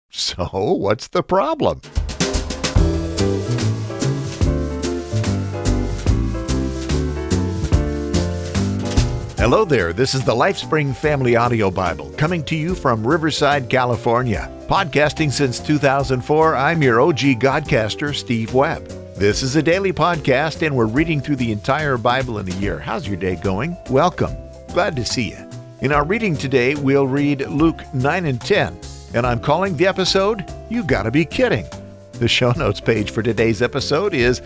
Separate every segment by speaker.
Speaker 1: So, what's the problem? Hello there, this is the LifeSpring Family Audio Bible, coming to you from Riverside, California. Podcasting since 2004, I'm your OG Godcaster, Steve Webb. This is a daily podcast, and we're reading through the entire Bible in a year. How's your day going? Welcome. Glad to see you. In our reading today, we'll read Luke 9 and 10, and I'm calling the episode, You Gotta Be Kidding. The show notes page for today's episode is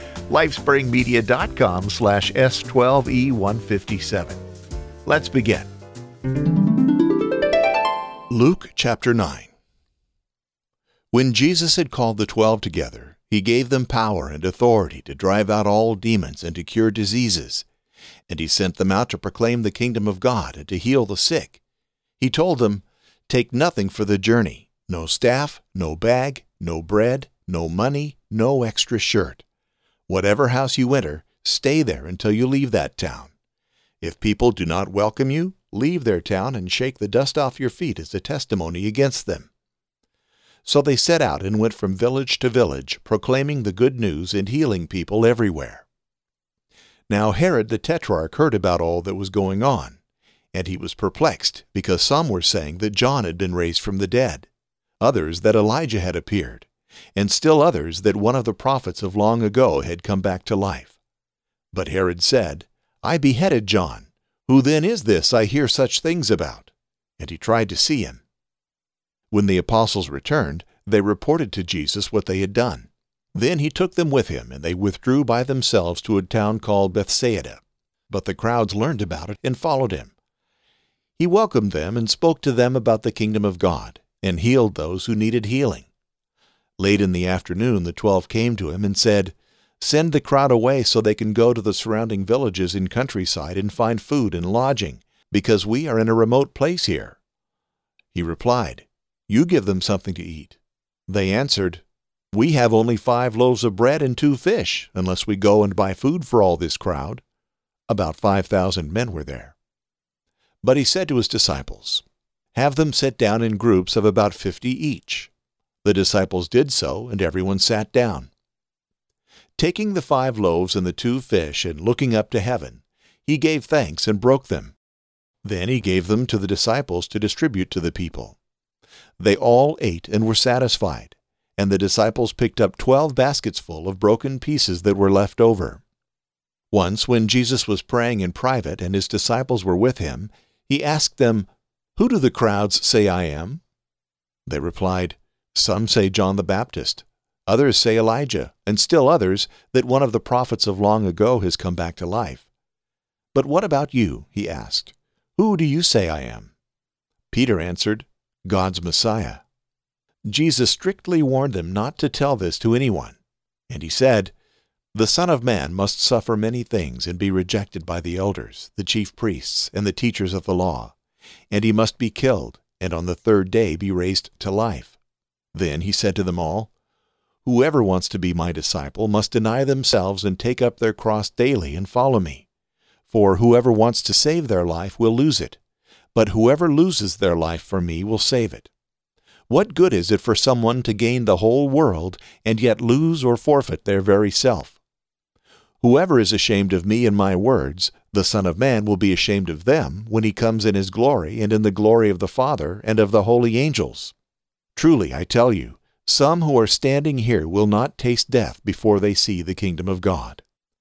Speaker 1: lifespringmedia.com/S12E157. Let's begin.
Speaker 2: Luke chapter 9. When Jesus had called the 12 together, he gave them power and authority to drive out all demons and to cure diseases. And he sent them out to proclaim the kingdom of God and to heal the sick. He told them, "Take nothing for the journey, no staff, no bag, no bread, no money, no extra shirt. Whatever house you enter, stay there until you leave that town. If people do not welcome you, leave their town and shake the dust off your feet as a testimony against them." So they set out and went from village to village, proclaiming the good news and healing people everywhere. Now Herod the Tetrarch heard about all that was going on, and he was perplexed, because some were saying that John had been raised from the dead, others that Elijah had appeared, and still others that one of the prophets of long ago had come back to life. But Herod said, "I beheaded John. Who then is this I hear such things about?" And he tried to see him. When the apostles returned, they reported to Jesus what they had done. Then he took them with him, and they withdrew by themselves to a town called Bethsaida. But the crowds learned about it and followed him. He welcomed them and spoke to them about the kingdom of God, and healed those who needed healing. Late in the afternoon the 12 came to him and said, "Send the crowd away so they can go to the surrounding villages and countryside and find food and lodging, because we are in a remote place here." He replied, "You give them something to eat." They answered, "We have only 5 loaves of bread and 2 fish, unless we go and buy food for all this crowd." About 5,000 men were there. But he said to his disciples, "Have them sit down in groups of about 50 each." The disciples did so, and everyone sat down. Taking the 5 loaves and the 2 fish, and looking up to heaven, he gave thanks and broke them. Then he gave them to the disciples to distribute to the people. They all ate and were satisfied, and the disciples picked up 12 baskets full of broken pieces that were left over. Once, when Jesus was praying in private and his disciples were with him, he asked them, "Who do the crowds say I am?" They replied, "Some say John the Baptist. Others say Elijah, and still others that one of the prophets of long ago has come back to life. But what about you?" he asked. "Who do you say I am?" Peter answered, "God's Messiah." Jesus strictly warned them not to tell this to anyone. And he said, "The Son of Man must suffer many things and be rejected by the elders, the chief priests, and the teachers of the law. And he must be killed, and on the 3rd day be raised to life." Then he said to them all, "Whoever wants to be my disciple must deny themselves and take up their cross daily and follow me. For whoever wants to save their life will lose it, but whoever loses their life for me will save it. What good is it for someone to gain the whole world and yet lose or forfeit their very self? Whoever is ashamed of me and my words, the Son of Man will be ashamed of them when he comes in his glory and in the glory of the Father and of the holy angels. Truly, I tell you, some who are standing here will not taste death before they see the kingdom of God."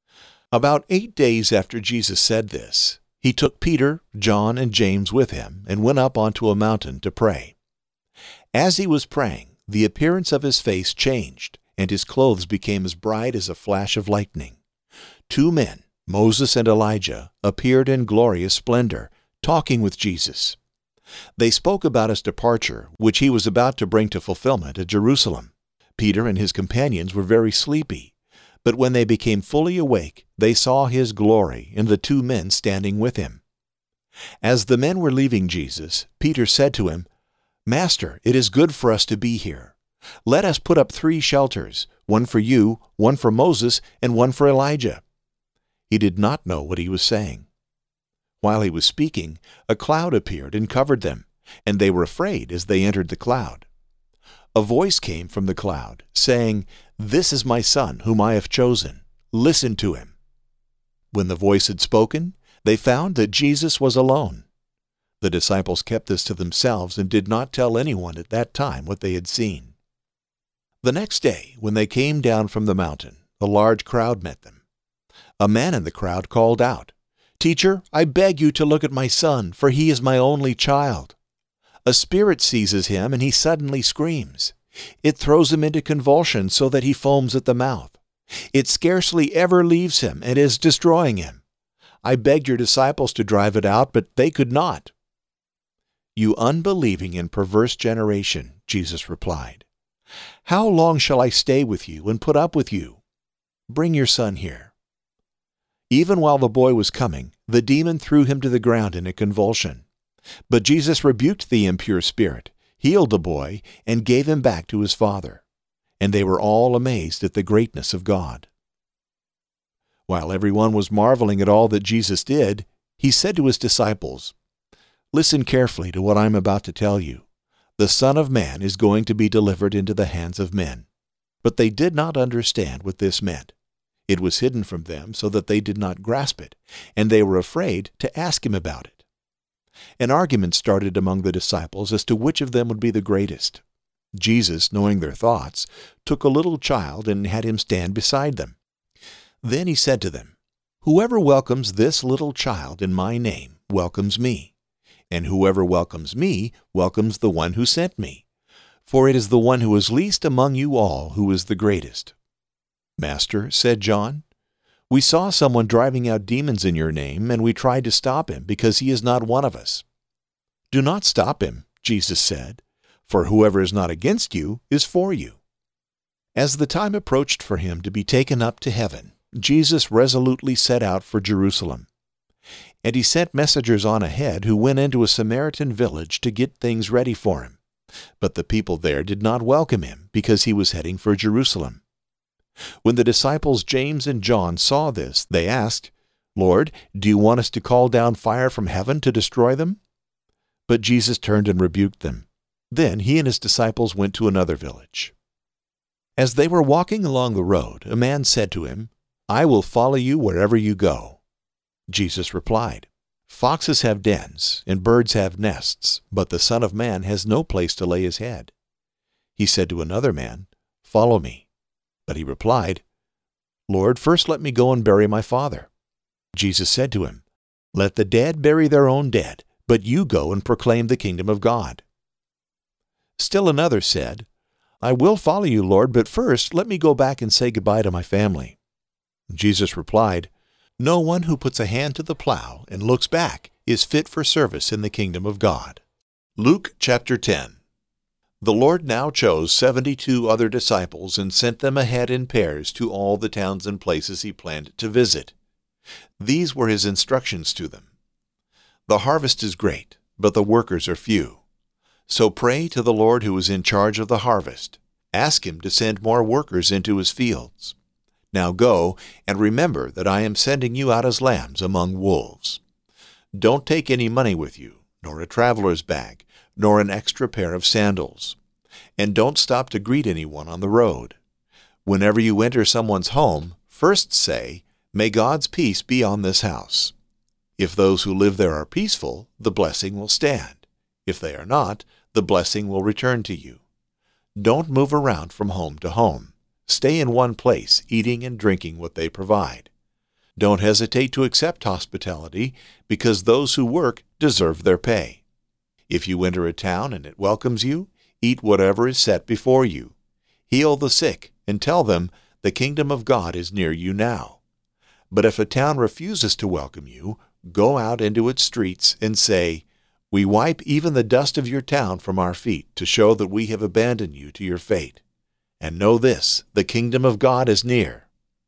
Speaker 2: About 8 days after Jesus said this, he took Peter, John, and James with him and went up onto a mountain to pray. As he was praying, the appearance of his face changed, and his clothes became as bright as a flash of lightning. 2 men, Moses and Elijah, appeared in glorious splendor, talking with Jesus. They spoke about his departure, which he was about to bring to fulfillment at Jerusalem. Peter and his companions were very sleepy, but when they became fully awake, they saw his glory and the 2 men standing with him. As the men were leaving Jesus, Peter said to him, "Master, it is good for us to be here. Let us put up 3 shelters, one for you, one for Moses, and one for Elijah." He did not know what he was saying. While he was speaking, a cloud appeared and covered them, and they were afraid as they entered the cloud. A voice came from the cloud, saying, "This is my Son, whom I have chosen. Listen to him." When the voice had spoken, they found that Jesus was alone. The disciples kept this to themselves and did not tell anyone at that time what they had seen. The next day, when they came down from the mountain, a large crowd met them. A man in the crowd called out, "Teacher, I beg you to look at my son, for he is my only child. A spirit seizes him, and he suddenly screams. It throws him into convulsions so that he foams at the mouth. It scarcely ever leaves him and is destroying him. I begged your disciples to drive it out, but they could not." "You unbelieving and perverse generation," Jesus replied, "how long shall I stay with you and put up with you? Bring your son here." Even while the boy was coming, the demon threw him to the ground in a convulsion. But Jesus rebuked the impure spirit, healed the boy, and gave him back to his father. And they were all amazed at the greatness of God. While everyone was marveling at all that Jesus did, he said to his disciples, "Listen carefully to what I am about to tell you. The Son of Man is going to be delivered into the hands of men." But they did not understand what this meant. It was hidden from them so that they did not grasp it, and they were afraid to ask him about it. An argument started among the disciples as to which of them would be the greatest. Jesus, knowing their thoughts, took a little child and had him stand beside them. Then he said to them, "Whoever welcomes this little child in my name welcomes me, and whoever welcomes me welcomes the one who sent me. For it is the one who is least among you all who is the greatest." "Master," said John, "we saw someone driving out demons in your name, and we tried to stop him because he is not one of us." "Do not stop him," Jesus said, "for whoever is not against you is for you." As the time approached for him to be taken up to heaven, Jesus resolutely set out for Jerusalem. And he sent messengers on ahead who went into a Samaritan village to get things ready for him. But the people there did not welcome him because he was heading for Jerusalem. When the disciples James and John saw this, they asked, "Lord, do you want us to call down fire from heaven to destroy them?" But Jesus turned and rebuked them. Then he and his disciples went to another village. As they were walking along the road, a man said to him, "I will follow you wherever you go." Jesus replied, "Foxes have dens, and birds have nests, but the Son of Man has no place to lay his head." He said to another man, "Follow me." But he replied, "Lord, first let me go and bury my father." Jesus said to him, "Let the dead bury their own dead, but you go and proclaim the kingdom of God." Still another said, "I will follow you, Lord, but first let me go back and say goodbye to my family." Jesus replied, "No one who puts a hand to the plow and looks back is fit for service in the kingdom of God." Luke chapter 10. The Lord now chose 72 other disciples and sent them ahead in pairs to all the towns and places he planned to visit. These were his instructions to them. "The harvest is great, but the workers are few. So pray to the Lord who is in charge of the harvest. Ask him to send more workers into his fields. Now go, and remember that I am sending you out as lambs among wolves. Don't take any money with you, nor a traveler's bag, nor an extra pair of sandals. And don't stop to greet anyone on the road. Whenever you enter someone's home, first say, 'May God's peace be on this house.' If those who live there are peaceful, the blessing will stand. If they are not, the blessing will return to you. Don't move around from home to home. Stay in one place, eating and drinking what they provide. Don't hesitate to accept hospitality, because those who work deserve their pay. If you enter a town and it welcomes you, eat whatever is set before you. Heal the sick and tell them, 'The kingdom of God is near you now.' But if a town refuses to welcome you, go out into its streets and say, 'We wipe even the dust of your town from our feet to show that we have abandoned you to your fate. And know this, the kingdom of God is near.'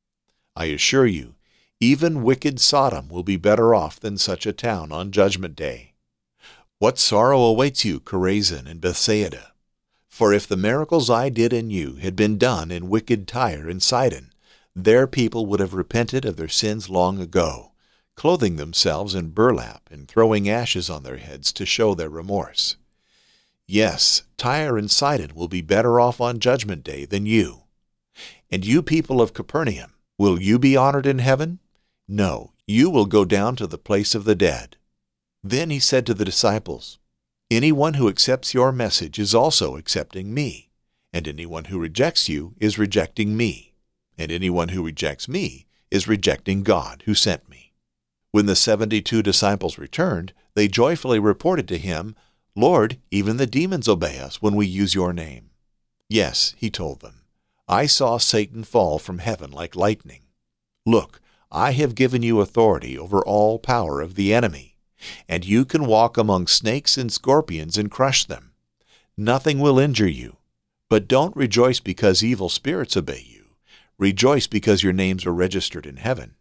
Speaker 2: I assure you, even wicked Sodom will be better off than such a town on Judgment Day. What sorrow awaits you, Chorazin and Bethsaida! For if the miracles I did in you had been done in wicked Tyre and Sidon, their people would have repented of their sins long ago, clothing themselves in burlap and throwing ashes on their heads to show their remorse. Yes, Tyre and Sidon will be better off on Judgment Day than you. And you people of Capernaum, will you be honored in heaven? No, you will go down to the place of the dead." Then he said to the disciples, "Anyone who accepts your message is also accepting me, and anyone who rejects you is rejecting me, and anyone who rejects me is rejecting God who sent me." When the 72 disciples returned, they joyfully reported to him, "Lord, even the demons obey us when we use your name." "Yes," he told them, "I saw Satan fall from heaven like lightning. Look, I have given you authority over all power of the enemy, and you can walk among snakes and scorpions and crush them. Nothing will injure you. But don't rejoice because evil spirits obey you. Rejoice because your names are registered in heaven."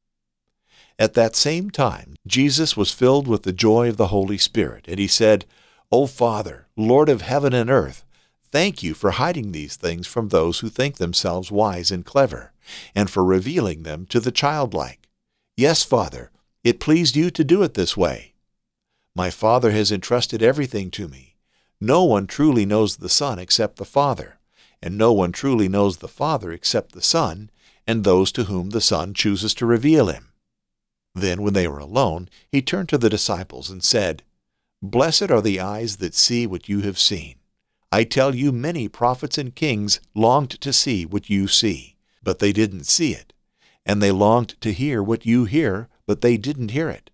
Speaker 2: At that same time, Jesus was filled with the joy of the Holy Spirit, and he said, "O Father, Lord of heaven and earth, thank you for hiding these things from those who think themselves wise and clever, and for revealing them to the childlike. Yes, Father, it pleased you to do it this way. My Father has entrusted everything to me. No one truly knows the Son except the Father, and no one truly knows the Father except the Son, and those to whom the Son chooses to reveal him." Then, when they were alone, he turned to the disciples and said, "Blessed are the eyes that see what you have seen. I tell you, many prophets and kings longed to see what you see, but they didn't see it, and they longed to hear what you hear, but they didn't hear it."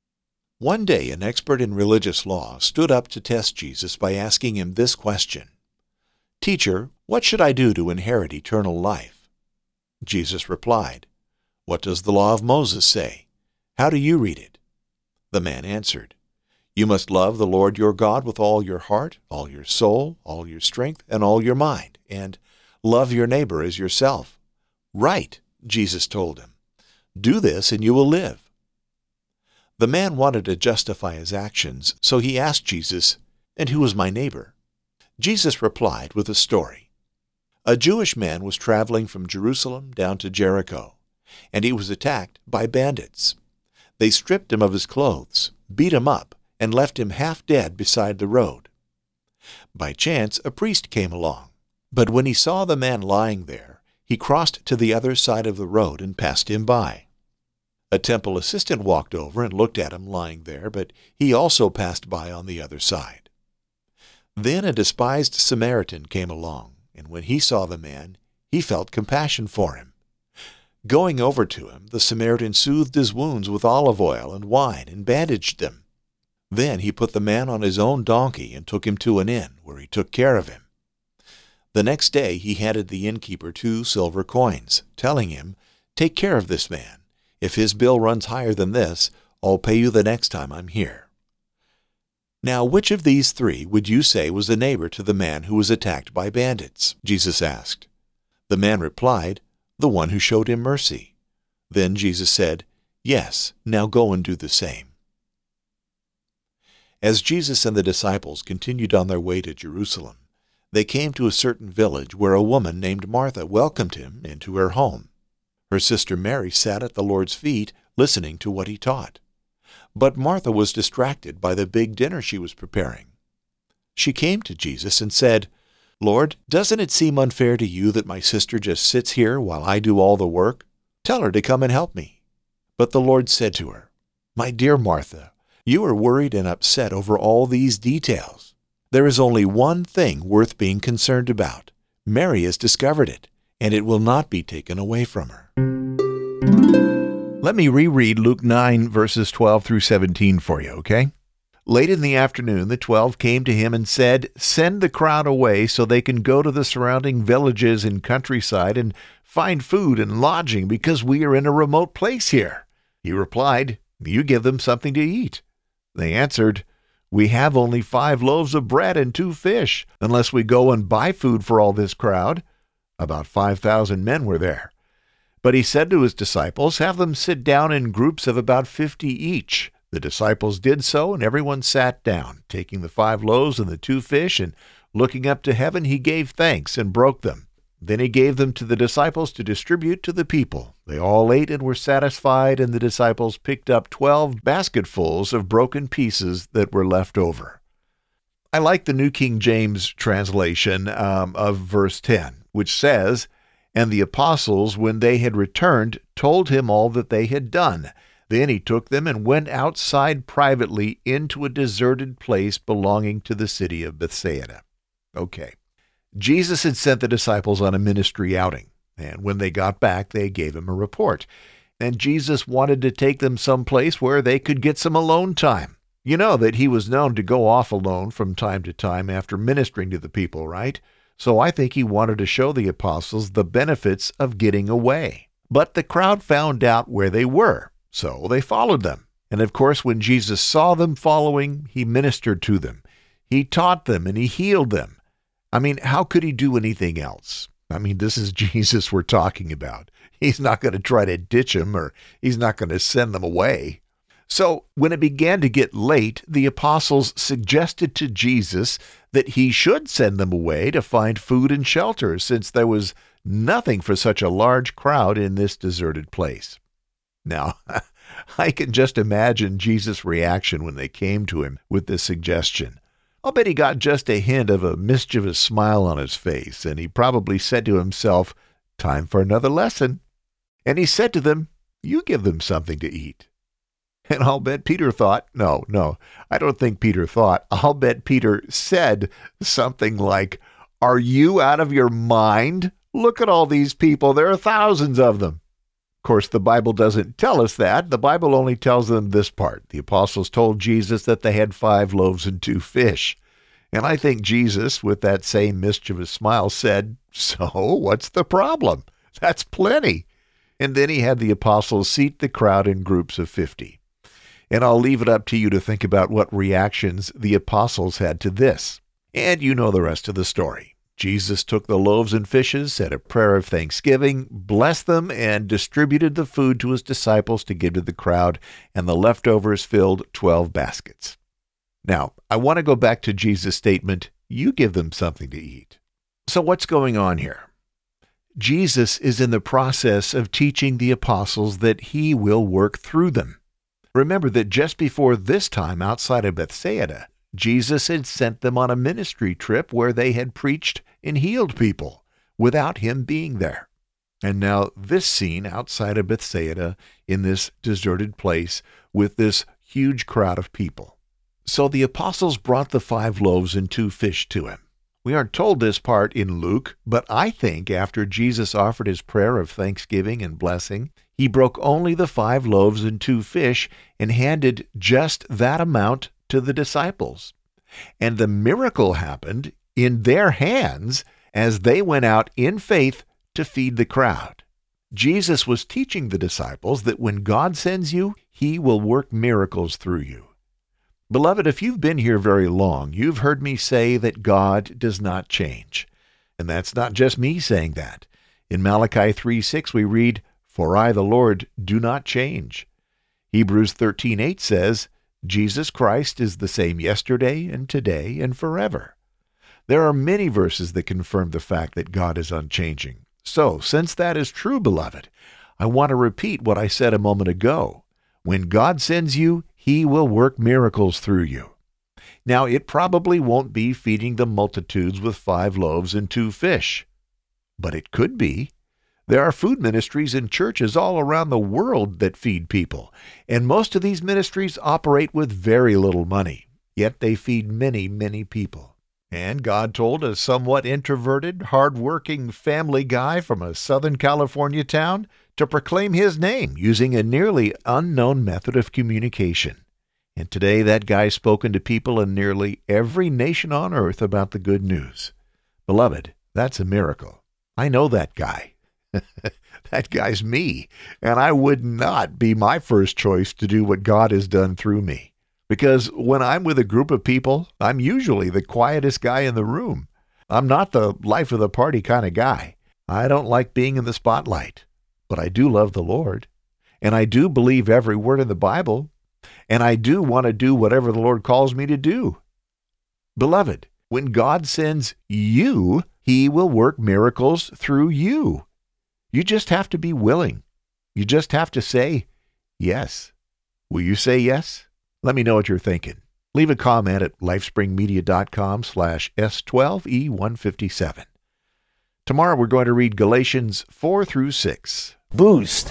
Speaker 2: One day, an expert in religious law stood up to test Jesus by asking him this question, "Teacher, what should I do to inherit eternal life?" Jesus replied, "What does the law of Moses say? How do you read it?" The man answered, "You must love the Lord your God with all your heart, all your soul, all your strength, and all your mind, and love your neighbor as yourself." "Right," Jesus told him. "Do this and you will live." The man wanted to justify his actions, so he asked Jesus, "And who is my neighbor?" Jesus replied with a story. A Jewish man was traveling from Jerusalem down to Jericho, and he was attacked by bandits. They stripped him of his clothes, beat him up, and left him half dead beside the road. By chance, a priest came along, but when he saw the man lying there, he crossed to the other side of the road and passed him by. A temple assistant walked over and looked at him lying there, but he also passed by on the other side. Then a despised Samaritan came along, and when he saw the man, he felt compassion for him. Going over to him, the Samaritan soothed his wounds with olive oil and wine and bandaged them. Then he put the man on his own donkey and took him to an inn, where he took care of him. The next day he handed the innkeeper 2 silver coins, telling him, "Take care of this man. If his bill runs higher than this, I'll pay you the next time I'm here." Now, which of these 3 would you say was a neighbor to the man who was attacked by bandits? Jesus asked. The man replied, "The one who showed him mercy." Then Jesus said, "Yes, now go and do the same." As Jesus and the disciples continued on their way to Jerusalem, they came to a certain village where a woman named Martha welcomed him into her home. Her sister Mary sat at the Lord's feet, listening to what he taught. But Martha was distracted by the big dinner she was preparing. She came to Jesus and said, "Lord, doesn't it seem unfair to you that my sister just sits here while I do all the work? Tell her to come and help me." But the Lord said to her, "My dear Martha, you are worried and upset over all these details. There is only one thing worth being concerned about. Mary has discovered it, and it will not be taken away from her."
Speaker 1: Let me reread Luke 9, verses 12 through 17 for you, okay? Late in the afternoon, the 12 came to him and said, "Send the crowd away so they can go to the surrounding villages and countryside and find food and lodging, because we are in a remote place here." He replied, "You give them something to eat." They answered, "We have only 5 loaves of bread and 2 fish, unless we go and buy food for all this crowd." About 5,000 men were there. But he said to his disciples, "Have them sit down in groups of about 50 each." The disciples did so, and everyone sat down. Taking the 5 loaves and the 2 fish, and looking up to heaven, he gave thanks and broke them. Then he gave them to the disciples to distribute to the people. They all ate and were satisfied, and the disciples picked up 12 basketfuls of broken pieces that were left over. I like the New King James translation of verse 10, which says, "And the apostles, when they had returned, told him all that they had done. Then he took them and went outside privately into a deserted place belonging to the city of Bethsaida." Okay. Jesus had sent the disciples on a ministry outing, and when they got back, they gave him a report. And Jesus wanted to take them someplace where they could get some alone time. You know that he was known to go off alone from time to time after ministering to the people, right? So I think he wanted to show the apostles the benefits of getting away. But the crowd found out where they were, so they followed them. And of course, when Jesus saw them following, he ministered to them. He taught them and he healed them. I mean, how could he do anything else? I mean, this is Jesus we're talking about. He's not going to try to ditch them, or he's not going to send them away. So when it began to get late, the apostles suggested to Jesus that he should send them away to find food and shelter, since there was nothing for such a large crowd in this deserted place. Now, I can just imagine Jesus' reaction when they came to him with this suggestion. I'll bet he got just a hint of a mischievous smile on his face, and he probably said to himself, "Time for another lesson." And he said to them, "You give them something to eat." And I'll bet Peter thought, no, I don't think Peter thought. I'll bet Peter said something like, "Are you out of your mind? Look at all these people. There are thousands of them." Of course, the Bible doesn't tell us that. The Bible only tells them this part. The apostles told Jesus that they had 5 loaves and 2 fish. And I think Jesus, with that same mischievous smile, said, "So what's the problem? That's plenty." And then he had the apostles seat the crowd in groups of 50. And I'll leave it up to you to think about what reactions the apostles had to this. And you know the rest of the story. Jesus took the loaves and fishes, said a prayer of thanksgiving, blessed them, and distributed the food to his disciples to give to the crowd, and the leftovers filled 12 baskets. Now, I want to go back to Jesus' statement, "You give them something to eat." So what's going on here? Jesus is in the process of teaching the apostles that he will work through them. Remember that just before this time outside of Bethsaida, Jesus had sent them on a ministry trip where they had preached and healed people without him being there. And now this scene outside of Bethsaida in this deserted place with this huge crowd of people. So the apostles brought the 5 loaves and 2 fish to him. We aren't told this part in Luke, but I think after Jesus offered his prayer of thanksgiving and blessing, he broke only the 5 loaves and 2 fish and handed just that amount to the disciples. And the miracle happened in their hands as they went out in faith to feed the crowd. Jesus was teaching the disciples that when God sends you, he will work miracles through you. Beloved, if you've been here very long, you've heard me say that God does not change. And that's not just me saying that. In Malachi 3:6 we read, "For I, the Lord, do not change." Hebrews 13:8 says, "Jesus Christ is the same yesterday and today and forever." There are many verses that confirm the fact that God is unchanging. So, since that is true, beloved, I want to repeat what I said a moment ago. When God sends you, he will work miracles through you. Now, it probably won't be feeding the multitudes with 5 loaves and 2 fish, but it could be. There are food ministries in churches all around the world that feed people, and most of these ministries operate with very little money, yet they feed many, many people. And God told a somewhat introverted, hard-working family guy from a Southern California town to proclaim his name using a nearly unknown method of communication. And today that guy's spoken to people in nearly every nation on earth about the good news. Beloved, that's a miracle. I know that guy. That guy's me, and I would not be my first choice to do what God has done through me. Because when I'm with a group of people, I'm usually the quietest guy in the room. I'm not the life of the party kind of guy. I don't like being in the spotlight. But I do love the Lord, and I do believe every word in the Bible, and I do want to do whatever the Lord calls me to do. Beloved, when God sends you, he will work miracles through you. You just have to be willing. You just have to say yes. Will you say yes? Let me know what you're thinking. leave a comment at lifespringmedia.com/S12E157. Tomorrow we're going to read Galatians 4 through 6.
Speaker 3: Boost.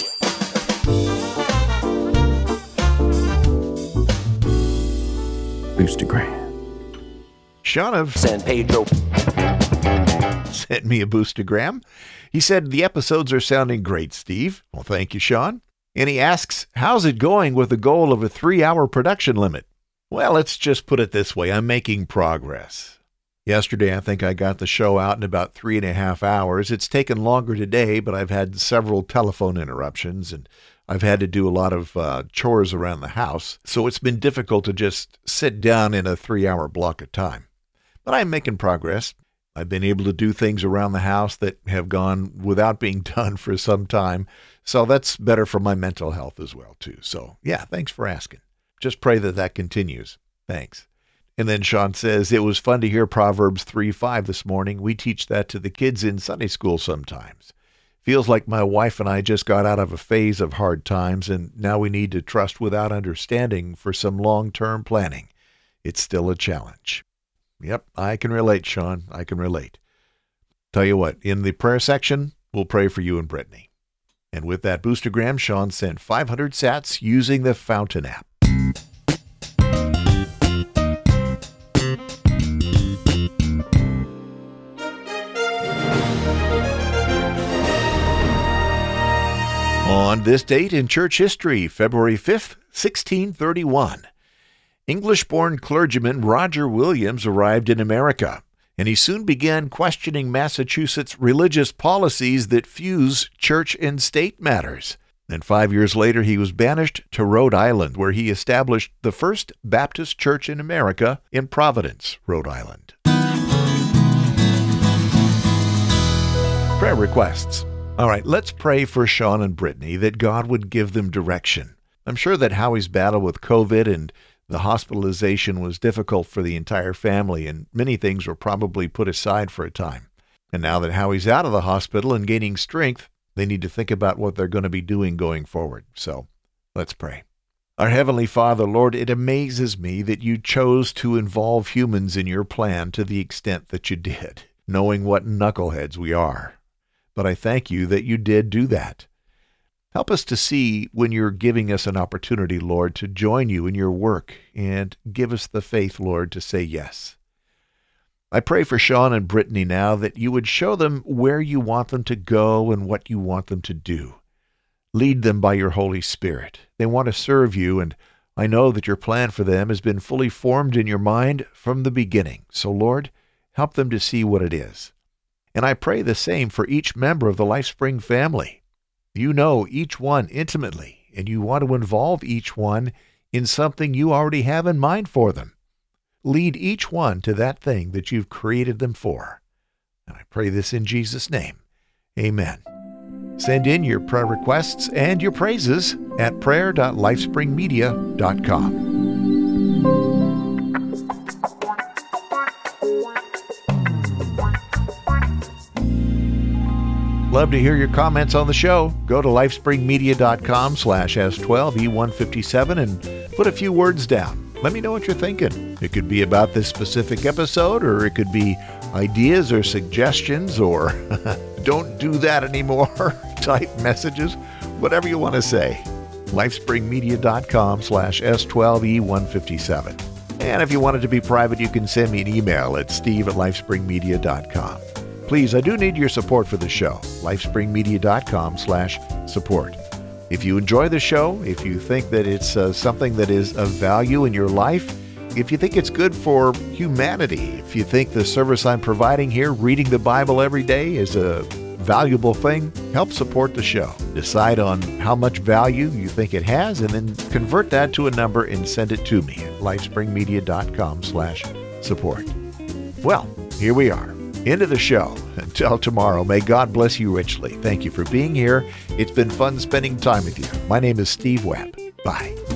Speaker 3: Boostagram.
Speaker 1: Sean of
Speaker 3: San Pedro
Speaker 1: sent me a boostagram. He said, the episodes are sounding great, Steve. Well, thank you, Sean. And he asks, how's it going with the goal of a 3-hour production limit? Well, let's just put it this way. I'm making progress. Yesterday, I think I got the show out in about 3.5 hours. It's taken longer today, but I've had several telephone interruptions, and I've had to do a lot of chores around the house. So it's been difficult to just sit down in a 3-hour block of time. But I'm making progress. I've been able to do things around the house that have gone without being done for some time. So that's better for my mental health as well, too. So, yeah, thanks for asking. Just pray that that continues. Thanks. And then Sean says, it was fun to hear Proverbs 3:5 this morning. We teach that to the kids in Sunday school sometimes. Feels like my wife and I just got out of a phase of hard times, and now we need to trust without understanding for some long-term planning. It's still a challenge. Yep, I can relate, Sean. I can relate. Tell you what, in the prayer section, we'll pray for you and Brittany. And with that boostergram, Sean sent 500 sats using the Fountain app. On this date in church history, February 5th, 1631, English-born clergyman Roger Williams arrived in America, and he soon began questioning Massachusetts' religious policies that fuse church and state matters. And 5 years later, he was banished to Rhode Island, where he established the first Baptist church in America in Providence, Rhode Island. Prayer requests. All right, let's pray for Sean and Brittany that God would give them direction. I'm sure that Howie's battle with COVID and the hospitalization was difficult for the entire family, and many things were probably put aside for a time. And now that Howie's out of the hospital and gaining strength, they need to think about what they're going to be doing going forward. So let's pray. Our Heavenly Father, Lord, it amazes me that you chose to involve humans in your plan to the extent that you did, knowing what knuckleheads we are. But I thank you that you did do that. Help us to see when you're giving us an opportunity, Lord, to join you in your work, and give us the faith, Lord, to say yes. I pray for Sean and Brittany now that you would show them where you want them to go and what you want them to do. Lead them by your Holy Spirit. They want to serve you, and I know that your plan for them has been fully formed in your mind from the beginning. So, Lord, help them to see what it is. And I pray the same for each member of the LifeSpring family. You know each one intimately, and you want to involve each one in something you already have in mind for them. Lead each one to that thing that you've created them for. And I pray this in Jesus' name. Amen. Send in your prayer requests and your praises at prayer.lifespringmedia.com. Love to hear your comments on the show. Go to lifespringmedia.com/S12E157 and put a few words down. Let me know what you're thinking. It could be about this specific episode, or it could be ideas or suggestions, or don't do that anymore type messages, whatever you want to say. lifespringmedia.com/S12E157. And if you want it to be private, you can send me an email at steve@lifespringmedia.com. Please, I do need your support for the show. lifespringmedia.com/support. If you enjoy the show, if you think that it's something that is of value in your life, if you think it's good for humanity, if you think the service I'm providing here, reading the Bible every day, is a valuable thing, help support the show. Decide on how much value you think it has, and then convert that to a number and send it to me at lifespringmedia.com/support. Well, here we are. End of the show. Until tomorrow, may God bless you richly. Thank you for being here. It's been fun spending time with you. My name is Steve Webb. Bye.